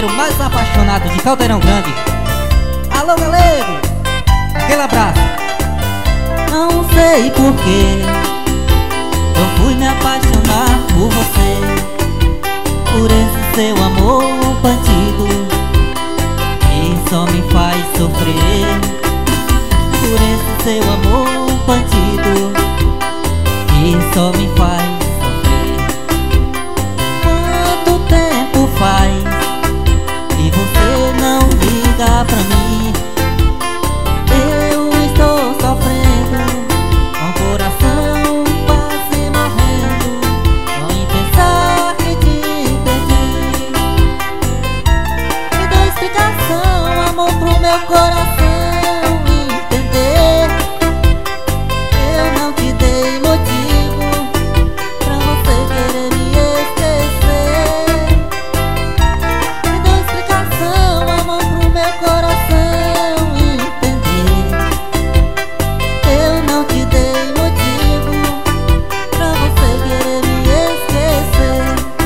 brasileiro mais apaixonado de Caldeirão Grande. Alô, galego, aquele abraço. Não sei porquê eu fui me apaixonar por você, por esse seu amor bandido que só me faz sofrer, por esse seu amor bandido que só me faz sofrer. Quanto tempo faz que você não liga pra mim? Eu estou sofrendo, com o coração quase morrendo, só em pensar que te perdi. Me dá explicação, amor, pro meu coração entender. Eu não te dei motivo pra você querer me esquecer. Me dá explicação, amor, pro meu coração entender. Eu não te dei motivo pra você querer me esquecer.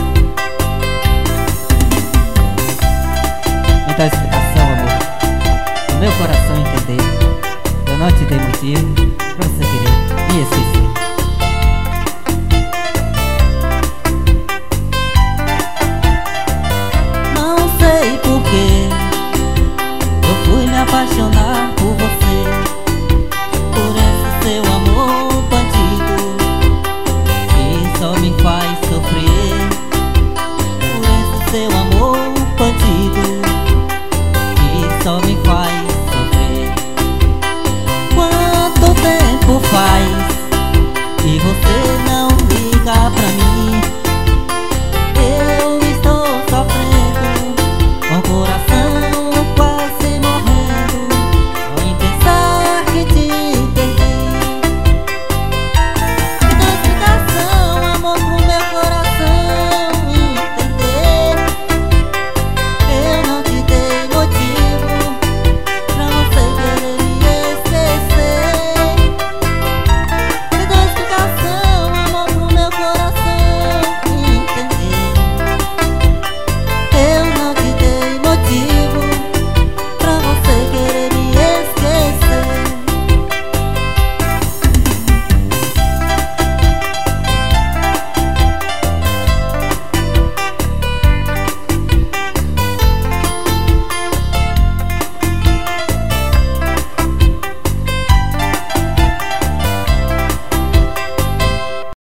Me dá explicação, amor, o meu coração entender. Eu não te dei motivo pra você querer me esquecer. Não sei porquê eu fui me apaixonar por você, por esse seu amor bandido que só me faz sofrer, por esse seu amor bandido que só me faz sofrer. Quanto tempo faz